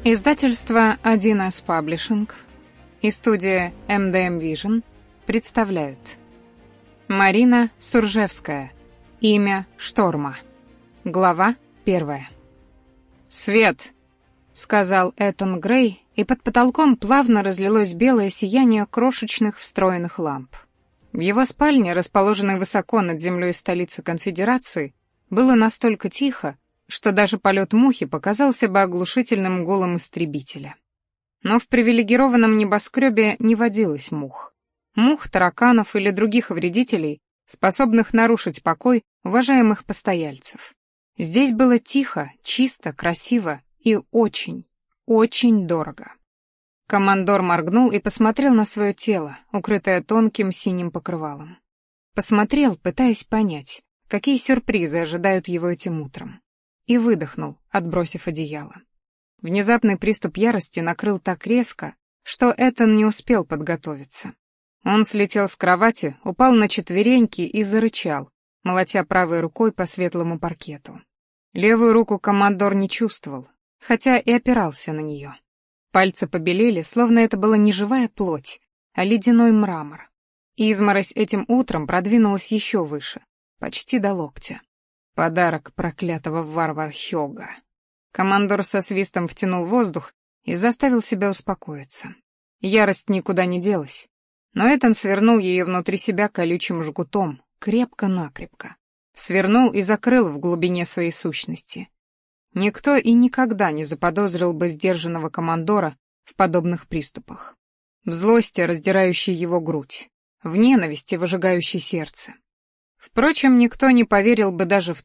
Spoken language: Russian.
Издательство 1С Publishing и студия MDM Vision представляют Марина Суржевская. Имя Шторма. Глава 1. «Свет!» — сказал Этан Грей, и под потолком плавно разлилось белое сияние крошечных встроенных ламп. В его спальне, расположенной высоко над землей столицы Конфедерации, было настолько тихо, что даже полет мухи показался бы оглушительным гулом истребителя. Но в привилегированном небоскребе не водилось мух. Мух, тараканов или других вредителей, способных нарушить покой уважаемых постояльцев. Здесь было тихо, чисто, красиво и очень, очень дорого. Командор моргнул и посмотрел на свое тело, укрытое тонким синим покрывалом. Посмотрел, пытаясь понять, какие сюрпризы ожидают его этим утром. И выдохнул, отбросив одеяло. Внезапный приступ ярости накрыл так резко, что Этан не успел подготовиться. Он слетел с кровати, упал на четвереньки и зарычал, молотя правой рукой по светлому паркету. Левую руку командор не чувствовал, хотя и опирался на нее. Пальцы побелели, словно это была не живая плоть, а ледяной мрамор. Изморозь этим утром продвинулась еще выше, почти до локтя. Подарок проклятого варвара Хёга. Командор со свистом втянул воздух и заставил себя успокоиться. Ярость никуда не делась, но Этан свернул ее внутри себя колючим жгутом, крепко-накрепко. Свернул и закрыл в глубине своей сущности. Никто и никогда не заподозрил бы сдержанного командора в подобных приступах. В злости, раздирающей его грудь, в ненависти, выжигающей сердце. Впрочем, никто не поверил бы даже в